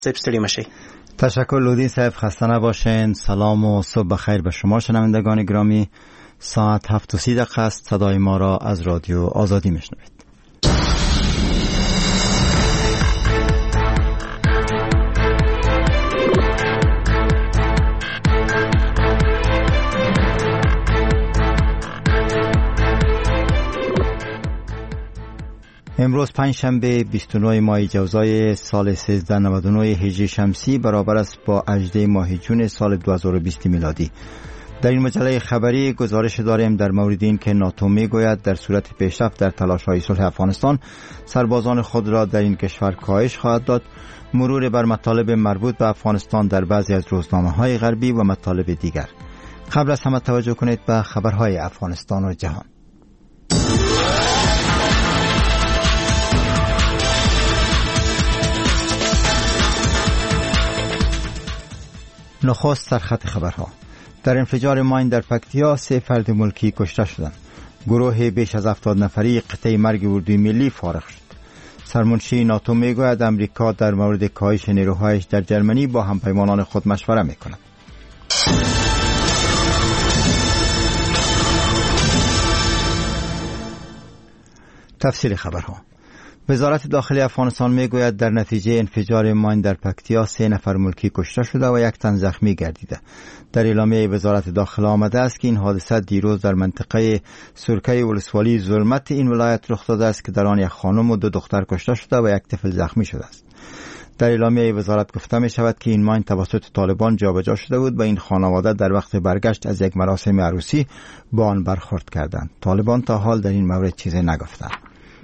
ستړي مشي. تشکر لودین صاحب، خسته نباشین. سلام و صبح بخیر به شما شنوندگان گرامی. ساعت 7:30 است. صدای ما را از رادیو آزادی میشنوید. امروز پنجشنبه 29 ماه جوزای سال 1399 هجری شمسی برابر است با 18 ماه جون سال 2020 میلادی. در این مجله خبری گزارش داریم در مورد این که ناتو میگوید در صورت پیشرفت در تلاش‌های صلح افغانستان سربازان خود را در این کشور کاهش خواهد داد. مرور بر مطالب مربوط به افغانستان در بعضی از روزنامه‌های غربی و مطالب دیگر. قبل از همه توجه کنید به خبرهای افغانستان و جهان. نخست سرخط خبرها. در انفجار ماین در پکتیا 3 فرد ملکی کشته شدند. گروه بیش از 70 نفری قطعه مرگ اردوی ملی فارغ شد. سرمنشی ناتو میگوید امریکا در مورد کاهش نیروهایش در جرمنی با همپیمانان خود مشوره میکند. تفصیل خبرها. وزارت داخلی افغانستان میگوید در نتیجه انفجار ماین در پکتیا 3 نفر ملکی کشته شده و 1 تن زخمی گردیده. در اعلامیه وزارت داخله آمده است که این حادثه دیروز در منطقه سرکه ولسوالی ظلمت این ولایت رخ داده است که در آن 1 خانم و 2 دختر کشته شده و 1 طفل زخمی شده است. در اعلامیه وزارت گفته می شود که این ماین توسط طالبان جابجا شده بود و این خانواده در وقت برگشت از یک مراسم عروسی با آن برخورد کردند. طالبان تا حال در این مورد چیزی نگفتند.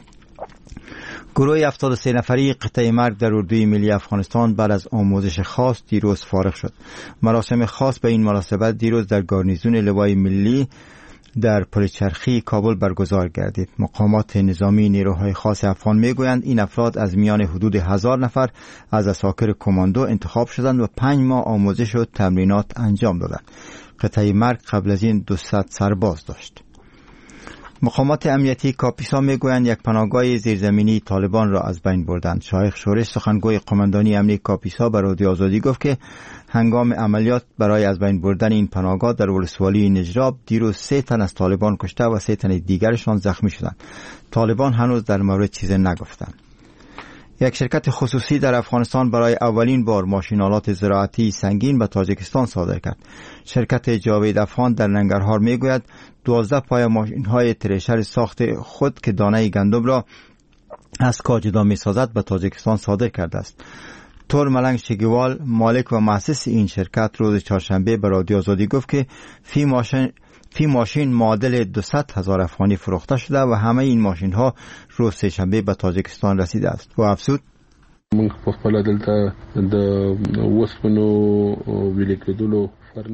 گروه 73 نفری قطعه مرگ در اردوی ملی افغانستان بعد از آموزش خاص دیروز فارغ شد. مراسم خاص به این مناسبت دیروز در گارنیزون لوای ملی در پلچرخی کابل برگزار گردید. مقامات نظامی نیروهای خاص افغان میگویند این افراد از میان حدود 1000 نفر از عساکر کماندو انتخاب شدند و 5 ماه آموزش و تمرینات انجام دادند. قطعه مرگ قبل از این 200 سرباز داشت. مقامات امنیتی کاپیسا میگویند یک پناهگاه زیرزمینی طالبان را از بین بردند. شایخ شورش سخنگوی قماندانی امنیتی کاپیسا به رادیو آزادی گفت که هنگام عملیات برای از بین بردن این پناهگاه در ولسوالی نجراب دیروز 3 تن از طالبان کشته و 3 تن دیگرشان زخمی شدند. طالبان هنوز در مورد چیزی نگفتند. یک شرکت خصوصی در افغانستان برای اولین بار ماشین‌آلات زراعتی سنگین به تاجیکستان صادر کرد. شرکت جاوید افغان در ننگرهار میگوید 12 پای ماشین‌های تریشر ساخت خود که دانه گندم را از کاجدا می‌سازد به تاجیکستان صادر کرده است. تور ملنگ شگیوال مالک و مؤسس این شرکت روز چهارشنبه به رادیو آزادی گفت که فی ماشین معادل 200,000 افغانی فروخته شده و همه این ماشین ها روز سه‌شنبه به تاجیکستان رسیده است. و افزود من په خپل دلته د وسپنو ویل کېدلو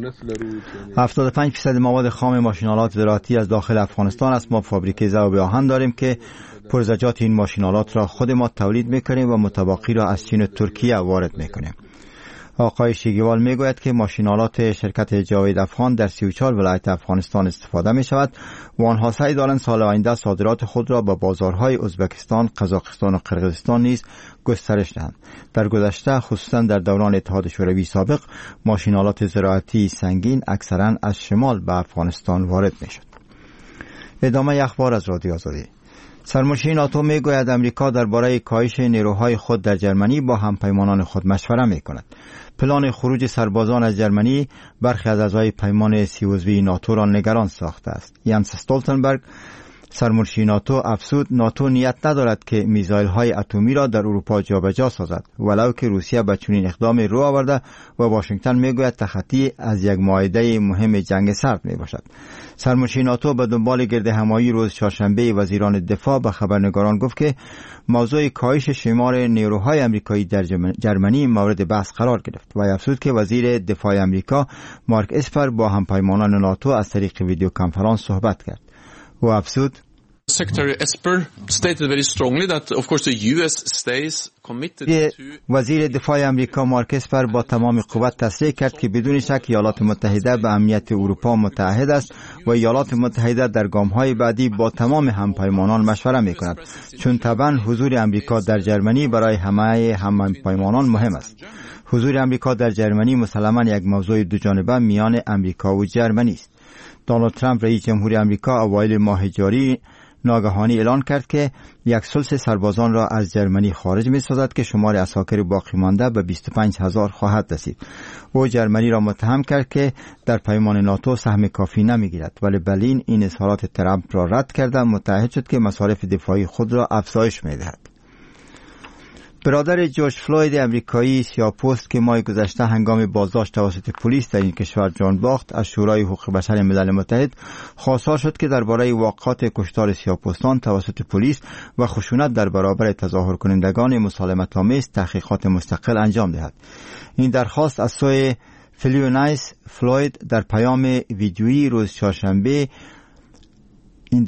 75% مواد خام ماشین‌آلات زراعتی از داخل افغانستان است. ما فابریکه ذوب آهن داریم که پرزجات این ماشین‌آلات را خود ما تولید می‌کنیم و متبقی را از چین و ترکیه وارد می‌کنیم. آقای شیگیوال میگوید که ماشین‌آلات شرکت جاوید افغان در 34 ولایت افغانستان استفاده می شود و آنها سعی دارند سال آینده صادرات خود را به بازارهای ازبکستان، قزاقستان و قرقیزستان نیز گسترش دهند. در گذشته خصوصا در دوران اتحاد شوروی سابق ماشین‌آلات زراعتی سنگین اکثرا از شمال به افغانستان وارد می شد. ادامه اخبار از رادیو آزادی. سرمنشی ناتو میگوید امریکا درباره کاهش نیروهای خود در جرمنی با همپیمانان خود مشوره میکند. پلان خروج سربازان از جرمنی برخی از اعضای پیمان 30 عضوی ناتو را نگران ساخته است. یانس استولتنبرگ سرمنشی ناتو افزود ناتو نیت ندارد که میزایل های اتمی را در اروپا جابجا سازد ولو که روسیه به چنین اقدام رو آورده و واشنگتن میگوید تخطی از یک معاهده مهم جنگ سرد میباشد. سرمنشی ناتو به دنبال گرد همایی روز چهارشنبه وزیران دفاع به خبرنگاران گفت که موضوع کاهش شمار نیروهای آمریکایی در جرمنی مورد بحث قرار گرفت و افزود که وزیر دفاع آمریکا مارک اسپر با همپیمانان ناتو از طریق ویدیو کنفرانس صحبت کرد و افزود Secretary Esper stated very strongly that of course the US stays committed to وزیر دفاع آمریکا مارک اسپر با تمام قوت تصریح کرد که بدون شک ایالات متحده به امنیت اروپا متحد است و ایالات متحده در گام‌های بعدی با تمام همپیمانان مشوره می‌کند، چون طبعا حضور آمریکا در جرمنی برای همه همپیمانان مهم است. حضور آمریکا در جرمنی مسلماً یک موضوع دو جانبه میان آمریکا و جرمنی است. دونالد ترامپ رئیس جمهور آمریکا اوایل ماه جاری ناگهانی اعلان کرد که یک ثلث سربازان را از جرمنی خارج می‌سازد که شمار عساکر باقی مانده به 25,000 خواهد رسید. او جرمنی را متهم کرد که در پیمان ناتو سهم کافی نمی‌گیرد، ولی برلین این اظهارات ترامپ را رد کرده متعهد شد که مصارف دفاعی خود را افزایش می‌دهد. برادر جورج فلوید امریکایی سیاه‌پوست که ماه گذشته هنگام بازداشت توسط پلیس در این کشور جان باخت، از شورای حقوق بشر ملل متحد خواستار شد که درباره واقعات کشتار سیاه‌پوستان توسط پلیس و خشونت در برابر تظاهر کنندگان مسالمت‌آمیز تحقیقات مستقل انجام دهد. این درخواست از سوی فلیونایس فلوید در پیام ویدیویی روز چهارشنبه این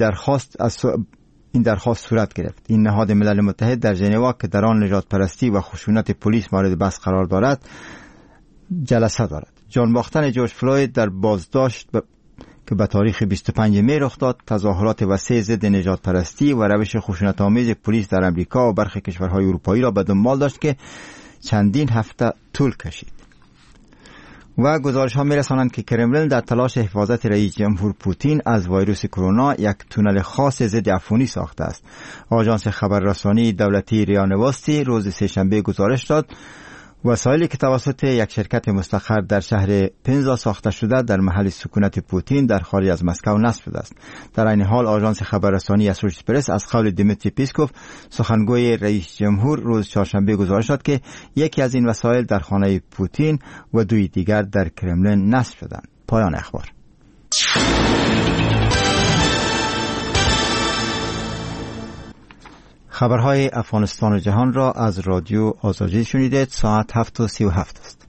درخواست صورت گرفت. این نهاد ملل متحد در ژنوا که در آن نژاد پرستی و خشونت پلیس مورد بحث قرار دارد جلسه دارد. جان باختن جورج فلوید در بازداشت که به تاریخ 25 می رخ داد، تظاهرات وسیع ضد نژاد پرستی و روش خشونت آمیز پلیس در آمریکا و برخی کشورهای اروپایی را به دنبال داشت که چندین هفته طول کشید. و گزارش ها می رسانند که کرملین در تلاش حفاظت رئیس جمهور پوتین از ویروس کرونا یک تونل خاص ضد عفونی ساخته است. آژانس خبررسانی دولتی ریا نووستی روز سه‌شنبه گزارش داد وسایلی که توسط یک شرکت مستقر در شهر پنزا ساخته شده در محل سکونت پوتین در خارج از مسکو نصب شده است. در این حال آژانس خبررسانی اسوشییتد پرس از قول دیمیتری پیسکوف سخنگوی رئیس جمهور روز چهارشنبه گزارش داد که یکی از این وسایل در خانه پوتین و دوی دیگر در کرملین نصب شدند. پایان اخبار. خبرهای افغانستان و جهان را از رادیو آزادی شنیدید. ساعت 7:37 است.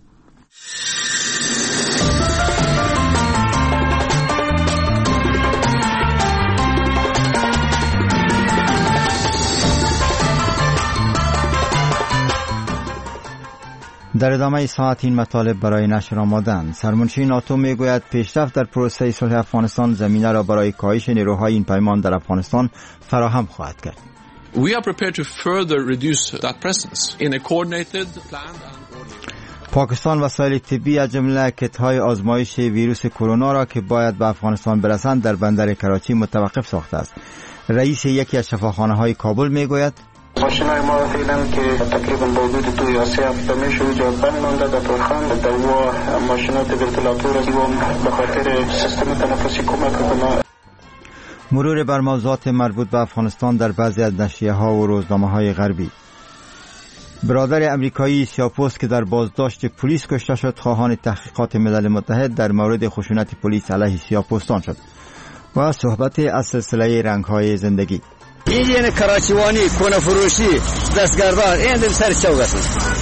در ادامه ساعت این مطالب برای نشر آمدند. سرمنشی ناتو میگوید پیشرفت در پروسه صلح افغانستان زمینه را برای کاهش نیروهای این پیمان در افغانستان فراهم خواهد کرد. We are prepared to further reduce that presence in a coordinated, planned and orderly. پاکستان وسایل طبی از جمله کیت‌های آزمایش ویروس کرونا را که باید به افغانستان برسند در بندر کراچی متوقف ساخته است. رئیس یکی از شفاخانه‌های کابل میگوید ماشین‌های ما فعلا که تقریبا با وجود 2 یا 3 هفته میشه اونجا بند مانده در تورخان در و ماشینات ونتیلاتور به خاطر سیستم تنفسی کمک کنه. مرور بر موضوعات مربوط به افغانستان در بعضی از نشریه‌ها و روزنامه‌های غربی. برادر امریکایی سیاه‌پوست که در بازداشت پلیس کشته شد خواهان تحقیقات ملل متحد در مورد خشونت پلیس علیه سیاه‌پوستان شد. و صحبت از سلسله رنگ‌های زندگی. این کراچیوانی کنه فروشی دستگردار این در سر چوب است.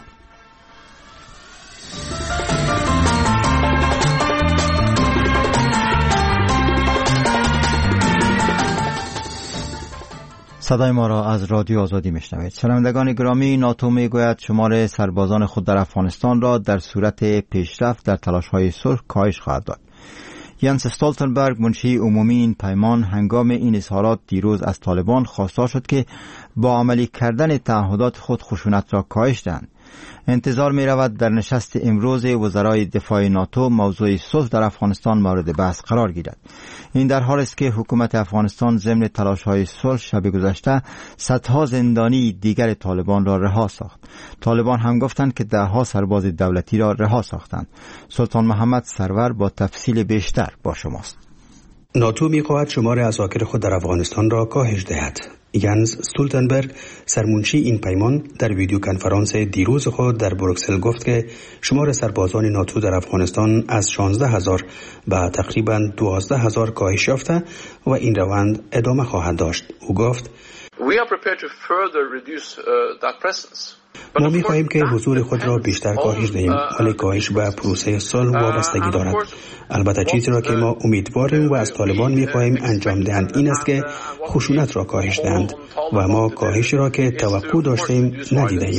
صدای ما را از رادیو آزادی میشنوید. شنوندگان گرامی، ناتو میگوید شمار سربازان خود در افغانستان را در صورت پیشرفت در تلاش‌های صلح کاهش خواهد داد. ینس استولتنبرگ منشی عمومی این پیمان هنگام این اظهارات دیروز از طالبان خواستار شد که با عملی کردن تعهدات خود خشونت را کاهش دهند. انتظار می رود در نشست امروز وزرای دفاع ناتو موضوع صلح در افغانستان مورد بحث قرار گیرد. این در حالی است که حکومت افغانستان ضمن تلاش‌های صلح شب گذشته صدها زندانی دیگر طالبان را رها ساخت. طالبان هم گفتند که ده‌ها سرباز دولتی را رها ساختند. سلطان محمد سرور با تفصیل بیشتر با شماست. ناتو می‌خواهد شمار عساکر خود در افغانستان را کاهش دهد. ینس استولتنبرگ سرمنشی این پیمان در ویدیو کنفرانس دیروز خود در بروکسل گفت که شمار سربازان ناتو در افغانستان از 16,000 به تقریباً 12,000 کاهش یافته و این روند ادامه خواهد داشت. او گفت We are prepared to further reduce that presence ما می‌خواهیم که حضور خود را بیشتر کاهش دهیم، ولی کاهش به پروسه صلح وابستگی دارد. البته چیزی را که ما امیدواریم و از طالبان می‌خواهیم انجام دهند این است که خشونت را کاهش دهند و ما کاهشی را که توقع داشتیم ندیدیم.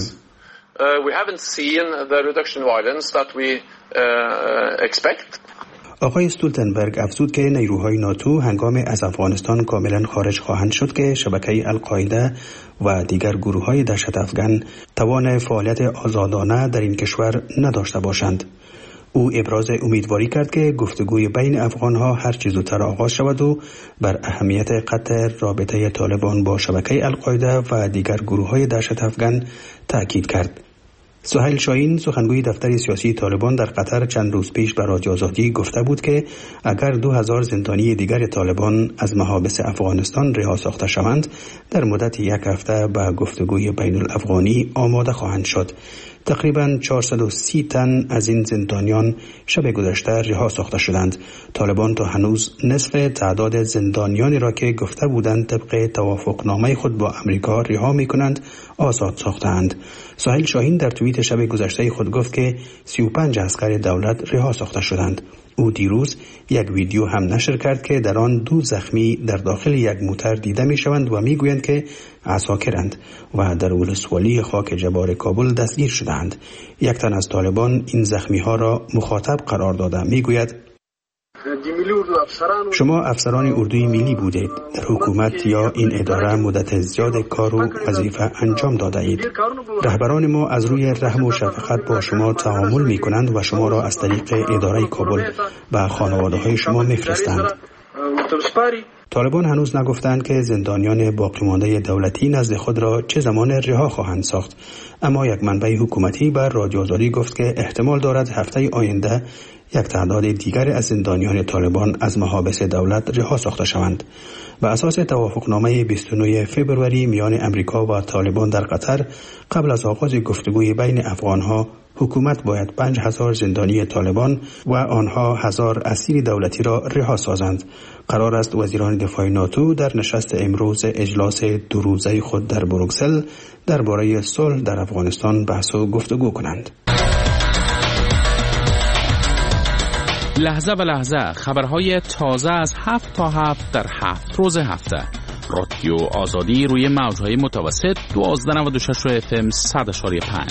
آقای استولتنبرگ افزود که نیروهای ناتو هنگام از افغانستان کاملا خارج خواهند شد که شبکه القاعده و دیگر گروه‌های دهشت افغان توان فعالیت آزادانه در این کشور نداشته باشند. او ابراز امیدواری کرد که گفتگوی بین افغان‌ها هر چه زودتر آغاز شود و بر اهمیت قطع رابطه طالبان با شبکه القاعده و دیگر گروه‌های دهشت افغان تأکید کرد. سهیل شاهین سخنگوی دفتر سیاسی طالبان در قطر چند روز پیش به رادیو آزادی گفته بود که اگر 2000 زندانی دیگر طالبان از محابس افغانستان رها ساخته شوند در مدت یک هفته به گفتگوی بین الافغانی آماده خواهند شد. تقریباً 430 تن از این زندانیان شب گذشته رها ساخته شدند. طالبان تا هنوز نصف تعداد زندانیانی را که گفته بودند طبق توافقنامه خود با امریکا رها می‌کنند آزاد ساختند. سهیل شاهین در توییت شب گذشته خود گفت که 35 عسکر دولت رها ساخته شدند. او دیروز یک ویدیو هم نشر کرد که در آن 2 زخمی در داخل یک موتر دیده می‌شوند و می‌گویند که عساکرند و در ولسوالی خاک جبار کابل دستگیر شدند. یک تن از طالبان این زخمی‌ها را مخاطب قرار داده می‌گوید شما افسران اردوی ملی بودید، در حکومت یا این اداره مدت زیاد کار و وظیفه انجام داده اید. رهبران ما از روی رحم و شفقت با شما تعامل می کنند و شما را از طریق اداره کابل به خانواده های شما می فرستند. طالبان هنوز نگفتند که زندانیان باقی مانده دولتی نزد خود را چه زمان رها خواهند ساخت، اما یک منبع حکومتی بر رادیو آزادی گفت که احتمال دارد هفته آینده یک تعداد دیگر از زندانیان طالبان از محابس دولت رها ساخته شوند. بر اساس توافقنامه 29 فوریه میان امریکا و طالبان در قطر قبل از آغاز گفتگوی بین افغانها حکومت باید 5000 زندانی طالبان و آنها 1000 اسیر دولتی را رها سازند. قرار است وزیران دفاع ناتو در نشست امروز اجلاس 2 روزه خود در بروکسل درباره صلح در افغانستان بحث و گفتگو کنند. لحظه به لحظه خبرهای تازه از 7 تا 7 در 7 روز هفته. رادیو آزادی روی موجهای متوسط 1296 FM 100.5.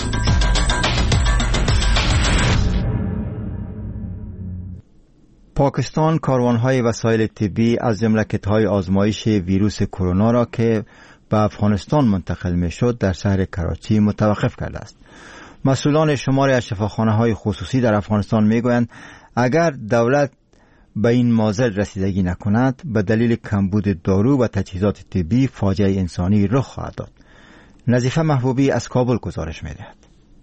پاکستان کاروان‌های وسایل طبی از جمله کیت‌های آزمایش ویروس کرونا را که به افغانستان منتقل می‌شد در شهر کراچی متوقف کرده است. مسئولان شماری از شفاخانه‌های خصوصی در افغانستان می‌گویند اگر دولت به این معضل رسیدگی نکند به دلیل کمبود دارو و تجهیزات طبی فاجعه انسانی رخ خواهد داد. نظیفه محبوبی از کابل گزارش می‌دهد.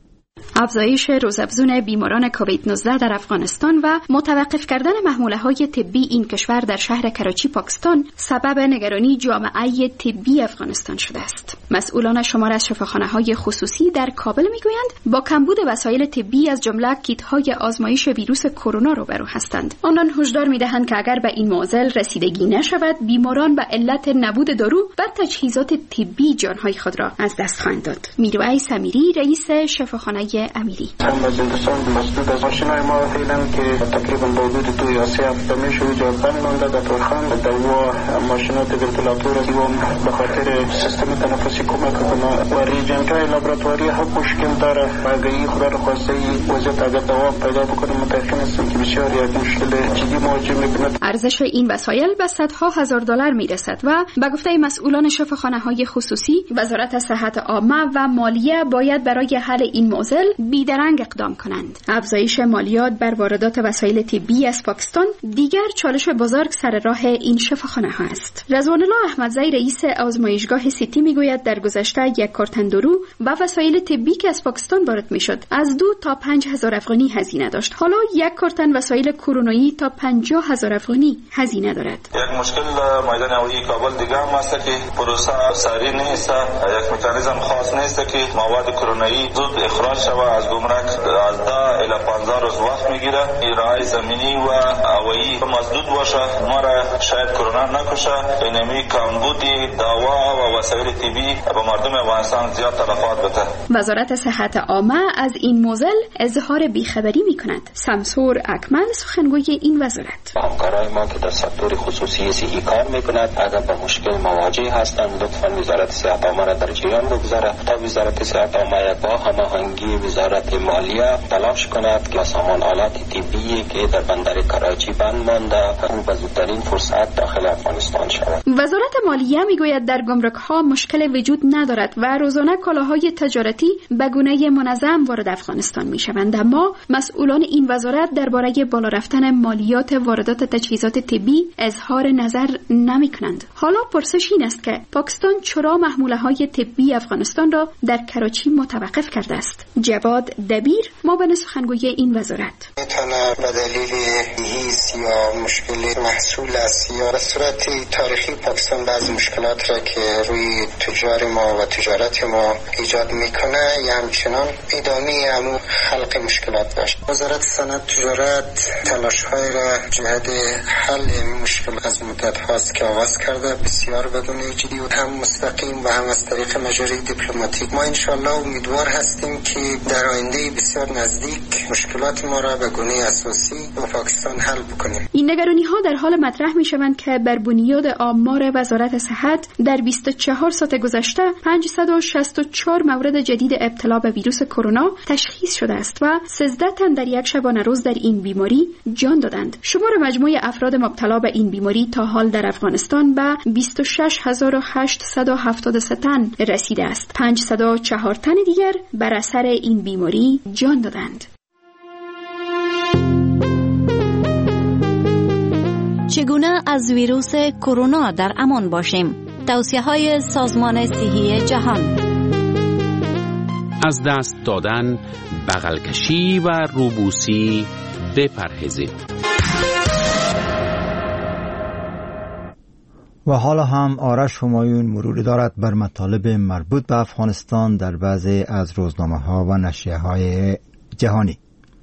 افزایش روزافزون بیماران کووید 19 در افغانستان و متوقف کردن محموله‌های طبی این کشور در شهر کراچی پاکستان سبب نگرانی جامعه طبی افغانستان شده است. مسئولان شمار از شفاخانه‌های خصوصی در کابل می‌گویند با کمبود وسایل طبی از جمله کیت‌های آزمایش ویروس کرونا روبرو هستند. آنان هشدار می‌دهند که اگر به این معضل رسیدگی نشود بیماران به علت نبود دارو و تجهیزات طبی جان‌های خود را از دست خواهند داد. میرویس امیری رئیس شفاخانه امیری هم از هندوستان مسدود از ماشینای ما فعلا که تقریبا با حدود 2 یا 3 هفته میشه اونجا بند مانده در تورخان دوا ماشینات ونتیلاتور و به خاطر سیستم تنفسی کمک کنه و ریجنت‌های لابراتواری هم مشکل داره. اگه خدا رو خواسته وضعیت اگر دوام پیدا بکنه متأکد هستم که بسیار یک مشکل جدی مواجه میکنه. ارزش این وسایل به صدها هزار دلار میرسد و به گفته مسئولان شفاخانه‌های خصوصی وزارت صحت عامه و مالیه باید برای حل این معضل بیدرنگ اقدام کنند. افزایش مالیات بر واردات وسایل طبی از پاکستان دیگر چالش بزرگ سر راه این شفاخانه‌ها است. رضوان الله احمدزی رئیس آزمایشگاه سیتی میگوید در گذشته یک کارتن دارو و وسایل طبی که از پاکستان وارد میشد از 2 تا 5000 افغانی هزینه داشت. حالا یک کارتن وسایل کرونایی تا 50000 افغانی هزینه دارد. یک مشکل میدان هوایی کابل دیگه هم است که پروسه سریع نیست. یک مکانیزم خاص نیست که مواد کرونایی زود اخراج شود از گمرک از 10 الی 15 روز وقت میگیره. راه زمینی و هوایی مسدود باشه، ما را شاید کرونا نکشه. اینمی کمبودی دوا و وسایل طبی به مردم افغانستان زیاد تلفات بده. وزارت صحت عامه از این موضوع اظهار بیخبری میکند. سمسور اکمل سخنگوی این وزارت: همکارای ما که در سکتور خصوصی صحی کار میکنند اگر به مشکل مواجه هستند لطفا وزارت صحت عامه را در جریان بگذارد تا وزارت صحت عامه با هماهنگی وزارت مالیه تلاش کند که سامان آلات طبی که در بندر کراچی بند مانده او به زودترین فرصت داخل افغانستان شود. وزارت مالیه میگوید در گمرک ها مشکل وجود ندارد و روزانه کالاهای تجارتی به گونه منظم وارد افغانستان میشوند، اما مسئولان این وزارت درباره بالا رفتن مالیات واردات تجهیزات طبی اظهار نظر نمیکنند. حالا پرسش این است که پاکستان چرا محموله طبی افغانستان را در کراچی متوقف کرده است؟ جواد دبیر معاون سخنگوی این وزارت: میتونه به دلیل هیس یا مشکل محصول است یا به صورت تاریخی پاکستان بعضی مشکلات را که روی تجار ما و تجارت ما ایجاد میکنه یا همچنان ادامه همون خلق مشکلات باشه. وزارت صنعت تجارت تلاش‌های را جهت حل این مشکل از مدت هاست که آغاز کرده، بسیار بدون جدی و هم مستقیم و هم از طریق مجاری دیپلماتیک. ما انشالله امیدوار هستیم که در آینده بسیار نزدیک مشکلات ما را به گونه اساسی با پاکستان حل بکنیم. این نگرانی ها در حال مطرح می شوند که بر بنیاد آمار وزارت صحت در 24 ساعت گذشته 564 مورد جدید ابتلا به ویروس کرونا تشخیص شده است و 13 تن در یک شبانه روز در این بیماری جان دادند. شمار مجموع افراد مبتلا به این بیماری تا حال در افغانستان به 26873 تن رسیده است. 504 تن دیگر بر اثر این بیماری جان دادند. چگونه از ویروس کرونا در امان باشیم؟ توصیه‌های سازمان صحی جهان: از دست دادن، بغل کشی و روبوسی بپرهیزید. و حالا هم آرش همایون مرور دارد بر مطالب مربوط به افغانستان در بعضی از روزنامه‌ها و نشریه‌های جهانی.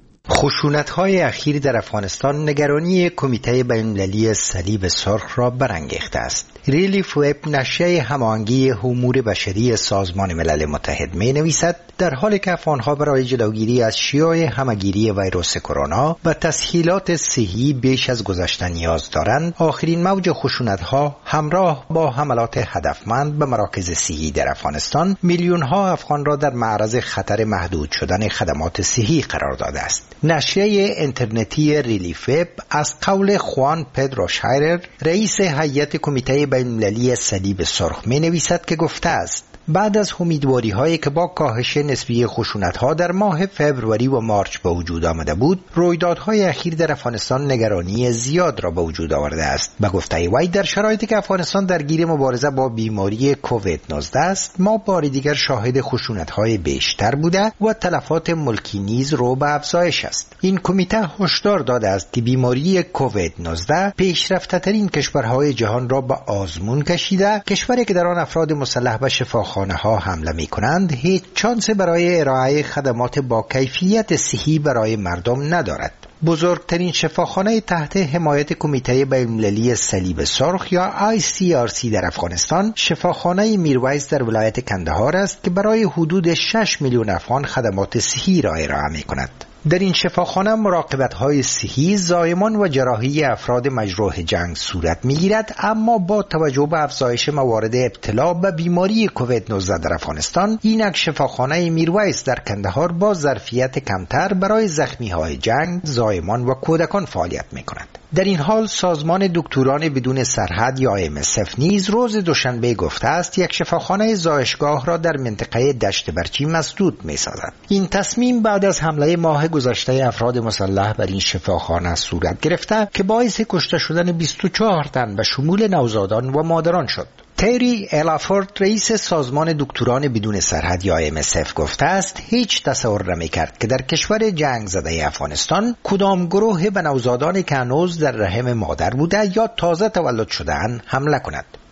خشونت‌های اخیر در افغانستان نگرانی کمیته بین‌المللی صلیب سرخ را برانگیخته است. ریلیف وب نشریه هماهنگی امور بشری سازمان ملل متحد می‌نویسد در حالی که افغان‌ها برای جلوگیری از شیوع همه‌گیری ویروس کرونا و تسهیلات صحی بیش از گذشته نیاز دارند، آخرین موج خشونت‌ها همراه با حملات هدفمند به مراکز صحی در افغانستان میلیون‌ها افغان را در معرض خطر محدود شدن خدمات صحی قرار داده است. نشریه اینترنتی ریلیف وب از قول خوان پدرو شایرر رئیس هیئت کمیته بین‌المللی صلیب سرخ می‌نویسد که گفته است بعد از امیدواری‌هایی که با کاهش نسبی خشونت‌ها در ماه فوریه و مارچ به وجود آمده بود، رویدادهای اخیر در افغانستان نگرانی زیاد را به وجود آورده است. به گفته وی در شرایطی که افغانستان درگیر مبارزه با بیماری کووید 19 است، ما بار دیگر شاهد خشونت‌های بیشتر بوده و تلفات ملکی نیز رو به افزایش است. این کمیته هشدار داده است که بیماری کووید 19 پیشرفته‌ترین کشورهای جهان را به آزمون کشیده. کشوری که در آن افراد مسلح به شفاخانه‌ها حمله می‌کنند هیچ شانسی برای ارائه خدمات با کیفیت صحی برای مردم ندارد. بزرگترین شفاخانه تحت حمایت کمیته بین‌المللی صلیب سرخ یا ICRC در افغانستان شفاخانه میرویس در ولایت کندهار است که برای حدود 6 میلیون افغان خدمات صحی را ارائه می‌کند. در این شفاخانه مراقبت‌های صحی، زایمان و جراحی افراد مجروح جنگ صورت می‌گیرد، اما با توجه به افزایش موارد ابتلا به بیماری کووید 19 در افغانستان، اینک شفاخانه میرویس در کندهار با ظرفیت کمتر برای زخمی‌های جنگ، زایمان و کودکان فعالیت می‌کند. در این حال سازمان دکتران بدون سرحد یا MSF نیز روز دوشنبه گفته است یک شفاخانه زایشگاه را در منطقه دشت برچی مسدود می‌سازد. این تصمیم بعد از حمله ماه گذشته افراد مسلح بر این شفاخانه صورت گرفته که باعث کشته شدن 24 تن به شمول نوزادان و مادران شد. تری الافورد رئیس سازمان دکتران بدون سرحد یا MSF گفته است هیچ تصور نمی‌کرد که در کشور جنگ زده افغانستان کدام گروه به نوزادانی که هنوز در رحم مادر بوده یا تازه تولد شده‌اند حمله کند.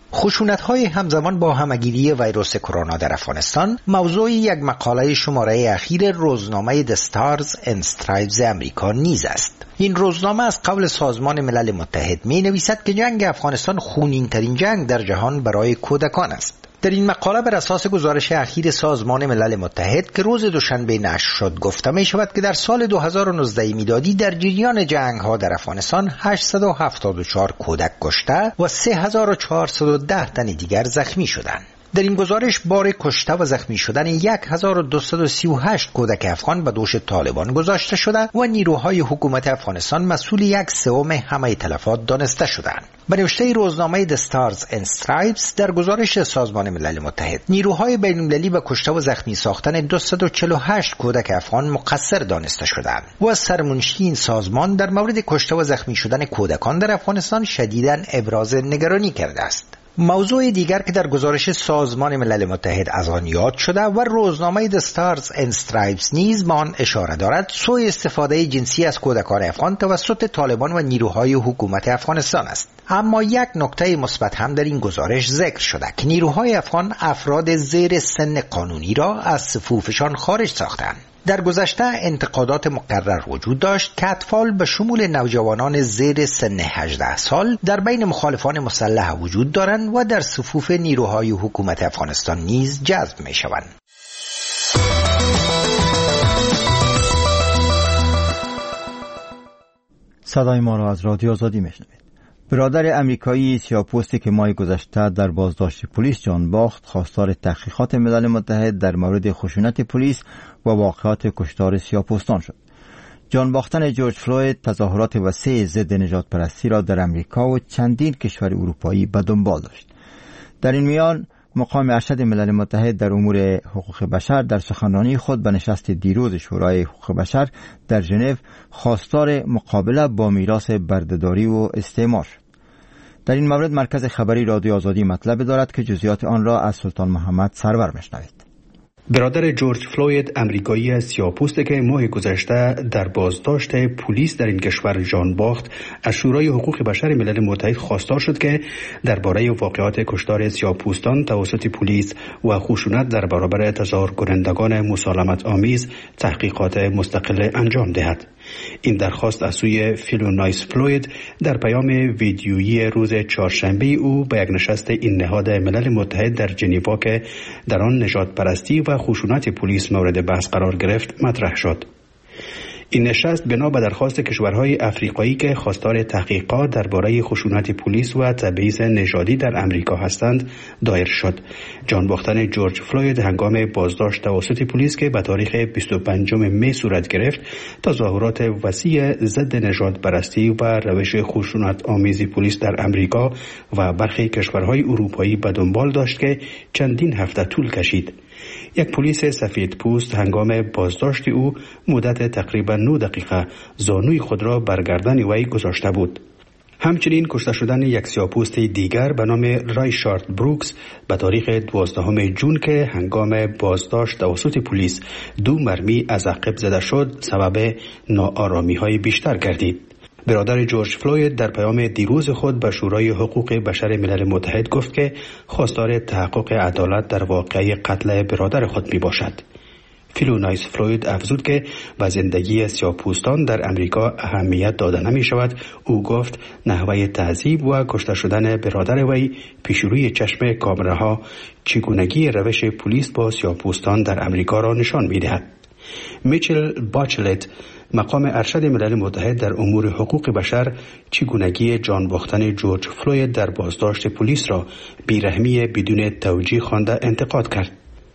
خشونت‌های همزمان با همه‌گیری ویروس کرونا در افغانستان موضوع یک مقاله شماره اخیر روزنامه The Stars and Stripes امریکا نیز است. این روزنامه از قول سازمان ملل متحد می‌نویسد که جنگ افغانستان خونین‌ترین جنگ در جهان برای کودکان است. در این مقاله بر اساس گزارش اخیر سازمان ملل متحد که روز دوشنبه نشر شد گفته می شود که در سال 2019 میلادی در جریان جنگ ها در افغانستان 874 کودک کشته و 3410 تن دیگر زخمی شدند. در این گزارش بار کشته و زخمی شدن 1238 کودک افغان به دوش طالبان گذاشته شده و نیروهای حکومت افغانستان مسئول 1/3 همه تلفات دانسته شدند. به نوشته روزنامه The Stars and Stripes در گزارش سازمان ملل متحد نیروهای بین‌المللی به کشته و زخمی ساختن 248 کودک افغان مقصر دانسته شدند و سرمنشی این سازمان در مورد کشته و زخمی شدن کودکان در افغانستان شدیداً ابراز نگرانی کرده است. موضوع دیگر که در گزارش سازمان ملل متحد از آن یاد شده و روزنامه The Stars and Stripes نیز به آن اشاره دارد سوء استفاده جنسی از کودکان افغان توسط طالبان و نیروهای حکومت افغانستان است. اما یک نکته مثبت هم در این گزارش ذکر شده که نیروهای افغان افراد زیر سن قانونی را از صفوفشان خارج ساختند. در گذشته انتقادات مکرر وجود داشت که اطفال به شمول نوجوانان زیر سن 18 سال در بین مخالفان مسلح وجود دارند و در صفوف نیروهای حکومت افغانستان نیز جذب می شوند. صدای ما را از رادیو آزادی میشنوید. برادر امریکایی سیاه‌پوستی که ماه گذشته در بازداشت پلیس جان باخت خواستار تحقیقات ملل متحد در مورد خشونت پلیس و واقعات کشتار سیاه‌پوستان شد. جان باختن جورج فلوید تظاهرات وسیع ضد نژاد پرستی را در امریکا و چندین کشور اروپایی به دنبال داشت. در این میان مقام ارشد ملل متحد در امور حقوق بشر در سخنرانی خود به نشست دیروز شورای حقوق بشر در ژنو خواستار مقابله با میراث بردهداری و استعمار شد. در این مورد مرکز خبری رادیو آزادی مطلب دارد که جزئیات آن را از سلطان محمد سرور میشنوید. برادر جورج فلوید امریکایی سیاه‌پوستی که ماه گذشته در بازداشت پلیس در این کشور جان باخت از شورای حقوق بشر ملل متحد خواستار شد که درباره واقعات کشتار سیاه‌پوستان توسط پلیس و خشونت در برابر تظاهر کنندگان مسالمت آمیز تحقیقات مستقل انجام دهد. این درخواست از سوی فیلونایس فلوید در پیام ویدیویی روز چهارشنبه او به یک نشست این نهاد ملل متحد در ژنو که در آن نژاد پرستی و خشونت پلیس مورد بحث قرار گرفت مطرح شد. این نشست بنا به درخواست کشورهای افریقایی که خواستار تحقیقات درباره خشونت پلیس و تبعیض نژادی در امریکا هستند دایر شد. جان باختن جورج فلوید هنگام بازداشت توسط پلیس که به تاریخ 25 می صورت گرفت تظاهرات وسیع ضد نژاد پرستی و روش خشونت آمیز پلیس در امریکا و برخی کشورهای اروپایی به دنبال داشت که چندین هفته طول کشید. یک پلیس سفید پوست هنگام بازداشت او مدت تقریبا 9 دقیقه زانوی خود را بر گردن وی گذاشته بود. همچنین کشته شدن یک سیاه‌پوست دیگر به نام رایچارد بروکس به تاریخ 12 ژوئن که هنگام بازداشت توسط پلیس 2 مرمی از عقب زده شد سبب ناآرامی‌های بیشتر گردید. برادر جورج فلوید در پیام دیروز خود به شورای حقوق بشر ملل متحد گفت که خواستار تحقق عدالت در واقعه قتل برادر خود می باشد. فیلونایس فلوید افزود که به زندگی سیاه‌پوستان در امریکا اهمیت داده نمی شود. او گفت نحوه تعذیب و کشته شدن برادر وی پیش روی چشم کامراها چگونگی روش پلیس با سیاه‌پوستان در امریکا را نشان می دهد. میچل باچلت مقام ارشد ملل متحد در امور حقوق بشر چگونگی جان باختن جورج فلوید در بازداشت پلیس را بیرحمی بدون توجیه خوانده انتقاد کرد.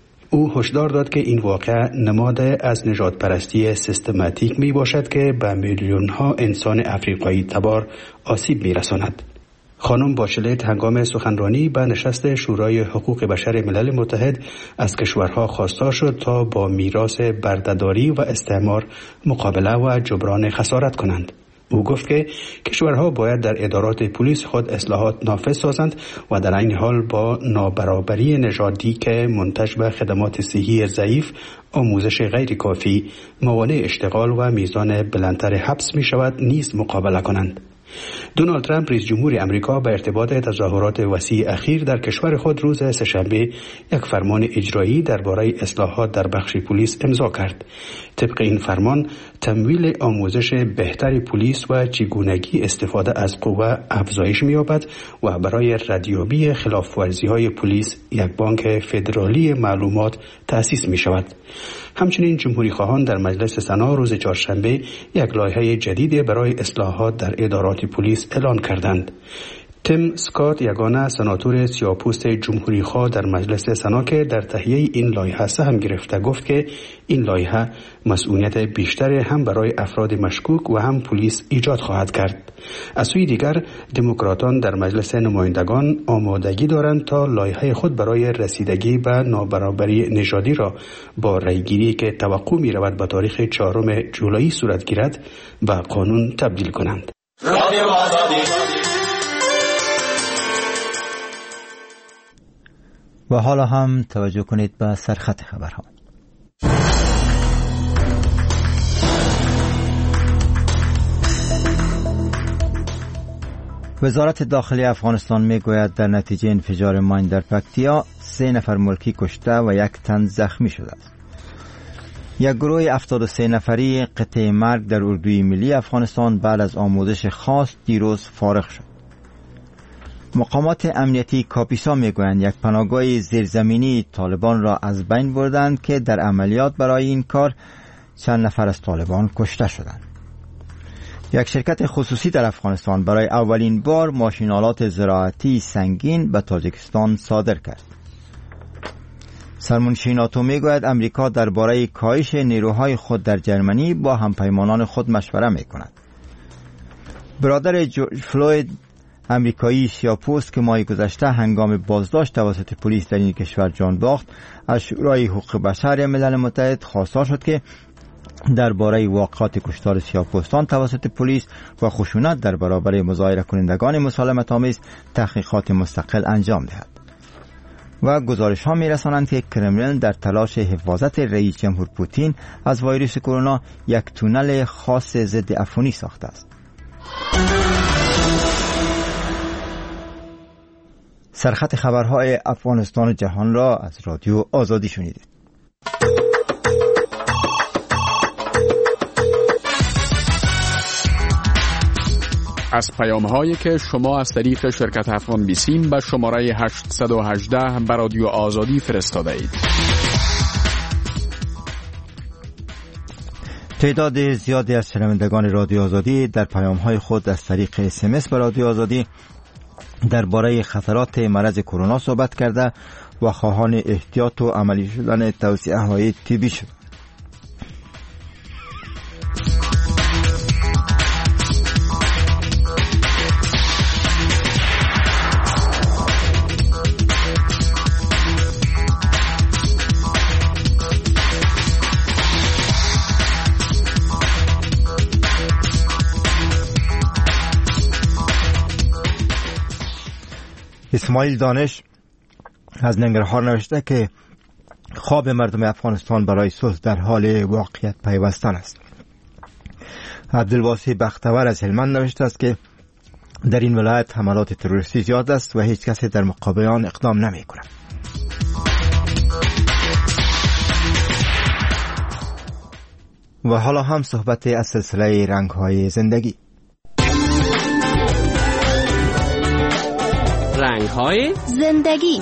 او هشدار داد که این واقعه نماد از نژاد پرستی سیستماتیک می باشد که به میلیون ها انسان افریقایی تبار آسیب می رساند. خانم باچلت هنگام سخنرانی به نشست شورای حقوق بشر ملل متحد از کشورها خواستار شد تا با میراث بردهداری و استعمار مقابله و جبران خسارت کنند. او گفت که کشورها باید در ادارات پلیس خود اصلاحات نافذ سازند و در این حال با نابرابری نژادی که منتج به خدمات صحی ضعیف، آموزش غیر کافی، موانع اشتغال و میزان بلندتر حبس می شود نیز مقابله کنند. دونالد ترامپ رئیس جمهور امریکا به ارتباط تظاهرات وسیع اخیر در کشور خود روز سه‌شنبه یک فرمان اجرایی درباره اصلاحات در بخش پلیس امضا کرد. طبق این فرمان تمویل آموزش بهتر پلیس و چگونگی استفاده از قوه افزایش می‌یابد و برای ردیابی خلاف‌ورزی‌های پلیس یک بانک فدرالی معلومات تأسیس می‌شود. همچنین جمهوری خواهان در مجلس سنا روز چهارشنبه یک لایحه جدید برای اصلاحات در ادارات پلیس اعلان کردند. تیم سکات یگانه سناتور سیاه‌پوست جمهوری خواه در مجلس سنا که در تهیه این لایحه سهم گرفته گفت که این لایحه مسئولیت بیشتر هم برای افراد مشکوک و هم پلیس ایجاد خواهد کرد. از سوی دیگر دموکراتان در مجلس نمایندگان آمادگی دارند تا لایحه خود برای رسیدگی به نابرابری نژادی را با رأیگیری که توقع می رود به تاریخ 4 جولای صورت گیرد به قانون تبدیل کنند. و حالا هم توجه کنید به سرخط خبرها. وزارت داخلی افغانستان میگوید در نتیجه انفجار ماین در پکتیا 3 نفر ملکی کشته و 1 تن زخمی شده است. یک گروه 73 نفری قطعه مرگ در اردوی ملی افغانستان بعد از آموزش خاص دیروز فارغ شد. مقامات امنیتی کاپیسا میگویند یک پناهگاه زیرزمینی طالبان را از بین بردند که در عملیات برای این کار چند نفر از طالبان کشته شدند. یک شرکت خصوصی در افغانستان برای اولین بار ماشین‌آلات زراعتی سنگین به تاجیکستان صادر کرد. سرمنشی ناتو میگوید امریکا درباره کاهش نیروهای خود در جرمنی با همپیمانان خود مشوره میکند. برادر جورج فلوید امریکایی سیاه‌پوست که ماه گذشته هنگام بازداشت توسط پلیس در این کشور جان باخت، از شورای حقوق بشر ملل متحد خواستار شد که درباره واقعات کشتار سیاه‌پوستان توسط پلیس و خشونت در برابر مظاهره کنندگان مسالمت‌آمیز تحقیقات مستقل انجام دهد. و گزارش ها می رسانند که کرملین در تلاش حفاظت رئیس جمهور پوتین از ویروس کرونا یک تونل خاص ضد عفونی ساخته است. سرخط خبرهای افغانستان و جهان را از رادیو آزادی شنیدید. از پیام‌هایی که شما از طریق شرکت افغان بیسیم به شماره 818 به رادیو آزادی فرستاده اید. تعداد زیادی از شنوندگان رادیو آزادی در پیام‌های خود از طریق SMS به رادیو آزادی درباره خطرات مرض کرونا صحبت کرده و خواهان احتیاط و عملی شدن توصیه‌های طبی شد. اسماعیل دانش از ننگرهار نوشته که خواب مردم افغانستان برای صلح در حال واقعیت پیوستن است. عبدالواسی بختور از هلمند نوشته است که در این ولایت حملات تروریستی زیاد است و هیچ کسی در مقابل آن اقدام نمی کند. و حالا هم صحبت از سلسله رنگ‌های زندگی. رنگ‌های زندگی.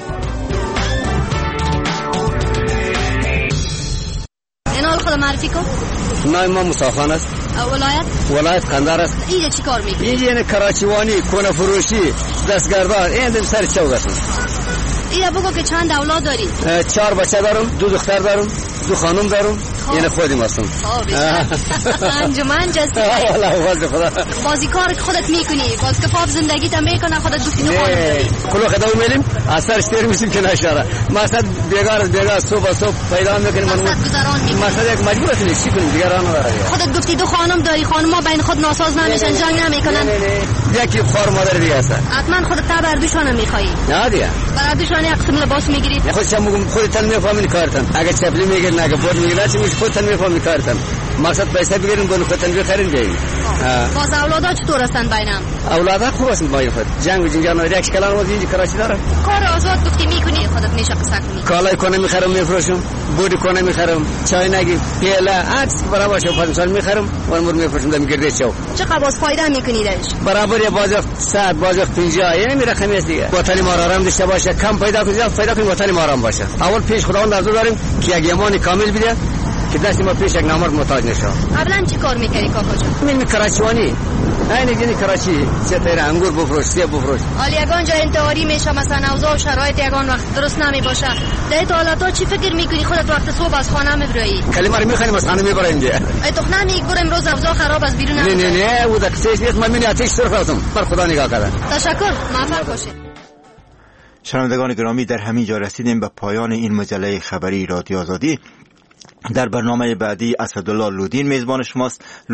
اینال خود معرفی کن. نام ما مساخان است. ولایت قندار است. اینجا چی کار میکنی؟ اینجا کراچیوانی، کنه فروشی، دستگردار، این سر چوب است. اینجا بگو که چند اولاد داری؟ 4 بچه دارم، 2 دختر دارم، 2 خانم دارم. این خودم هستم. انجمن جستی. بازی کار خودت میکنی، باز که پاپ زندگیت هم میکنه، خودت دوستی نخواهد داری. کلو خدا میلیم، اثر شتیر میسیم که نشاره. مقصد بیگار صبح پیدا میکنیم. مقصد یک مجبور هستیم چی کنیم دیگر آن نداره. خودت گفتی 2 خانم داری، خانم‌ها بین خود ناساز نمیشن، جنگ نمیکنن. یکی خور مادر دیگه است. حتما خودت بر دوشانم میخوایی. نه دیگه. بر دوشانه یک قسم لباس میگیری. خودت هم خودت میفهمی کارتن. اگه چپلی میگیری، اگه بود میگیری، چی خودت میفهمی کارتن. مقصد پیسه بگیریم گل خودتون بخرین بیاییم. باز اولادا چطور هستن بینم؟ اولادا خوب هستن با خود. جنگ و جنجال و یک کلان و اینجا کراچی داره. کار آزاد گفتی میکنی خودت میشه قصه کنی. کالای کنه میخرم میفروشم، بودی کنه میخرم، چای نگی، پیاله عکس برابر شو پنسال میخرم و امور میفروشم دم گرده چاو. چقدر باز فایده میکنی درش؟ برابر باز 100 باز 50 یعنی رقمی است دیگه. وطن ما آرام داشته باشه، کم پیدا کنیم پیدا کنیم وطن ما آرام باشه. اول پیش خداوند عزیز داریم که یک ایمان کامل بده که دست ما پیش یک نامرد محتاج نشه. قبلا چی کار میکردی کاکا جان؟ من کراچیوانی این جنی کراچی سیتر انگور بفروش سیب بفروش. حالی یگان جا انتحاری میشه مثلا اوضاع و شرایط یگان وقت درست نمی باشه. در حالتا چی فکر میکنی خودت وقت صبح از خانه میبری؟ کلمه رو میخوانیم از خانه میبریم دیگه. ای تو نه میگم امروز اوضاع خراب از بیرون نه او دکترش نیست من میگم آتش سرخ رفتم. بر خدا نگاه کردم. تشکر موفق باشید. شنوندگان گرامی در همین جا رسیدیم به پایان این مجله خبری رادیو آزادی. در برنامه بعدی اسدالله لودین میزبان شماست.